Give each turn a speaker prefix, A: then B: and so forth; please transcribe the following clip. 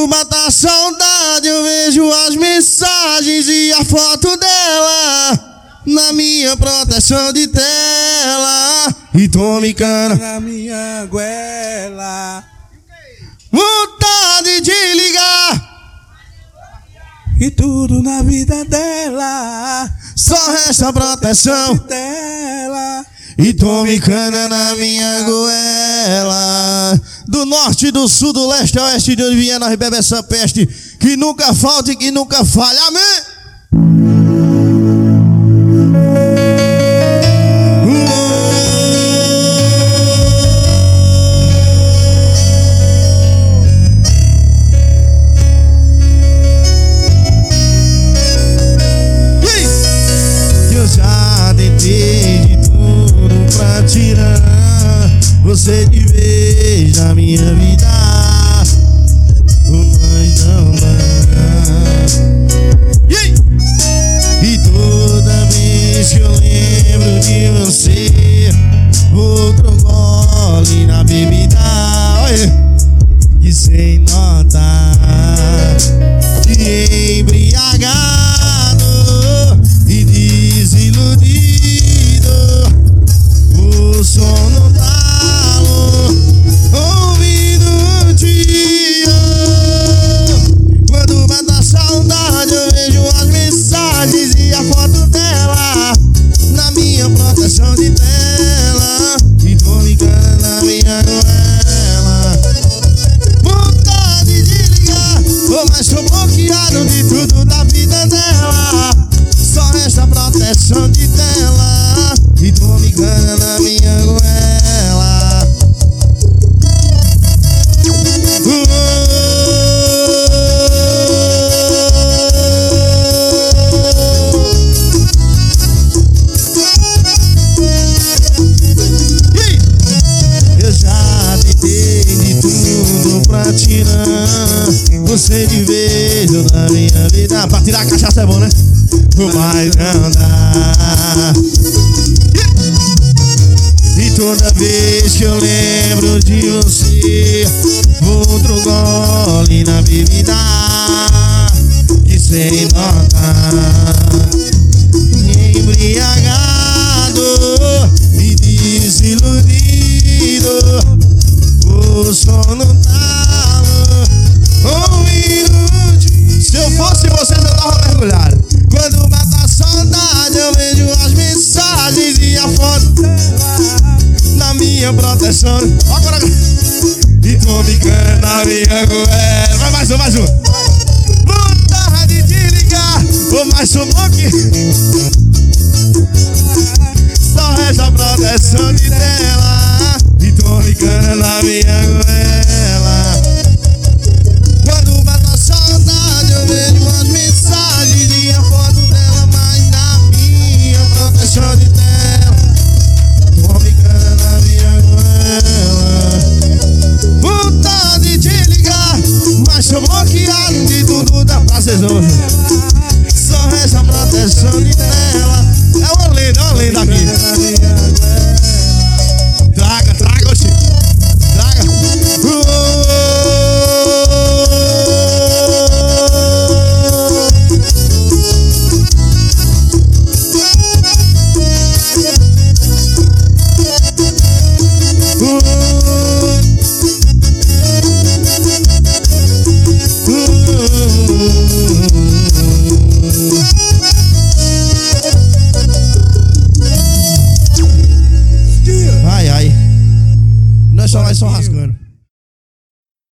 A: Quando mata a saudade eu vejo as mensagens e a foto dela na minha proteção de tela. E tome cana
B: na minha goela.
A: Vontade de ligar
B: E tudo na vida dela
A: só resta proteção
B: dela.
A: E tome cana na minha goela. Do norte, do sul, do leste, a oeste, de onde vier nós bebe essa peste que nunca falta e que nunca falha. Amém? Eu já tentei de tudo pra tirar você de vez da minha vida, mas não dá. E toda vez que eu lembro de você, outro gole na bebida, e sem notar, de embriagado e desiludido, o som no talo, ouvindo o dia. Quando bate a saudade eu vejo as mensagens e a foto dela na minha proteção de tela. E tô ligando na minha goela. Vontade de ligar, mas tô bloqueado de tudo da vida dela. Só resta proteção de tela. E tô ligando na minha goela. Eu já tentei de tudo pra tirar você de vez da minha vida. Pra tirar a cachaça é bom, né? Mas não dá. E toda vez que eu lembro de você, outro gole na bebida, e sem notar, embriagado e desiludido, o sono talo, ouvindo de... Se eu fosse vocês eu tava mergulhado. Quando mata a saudade eu vejo as mensagens e a foto dela na minha proteção. Agora. E tô ficando na minha goela. Vai mais um, mais um. Vontade de ligar, mais um bloque. Só resta a proteção de tela. E tô ficando na minha goela. Quando mata a saudade eu vejo as mensagens e a foto dela, mas na minha proteção de tela. Tô ficando na minha goela. Vontade de ligar, mas tô bloqueado de tudo da prazeroso. Só resta a proteção de tela. É uma lenda aqui. Traga, traga, oxi. Traga. Ai, ai. Nós só rasgando.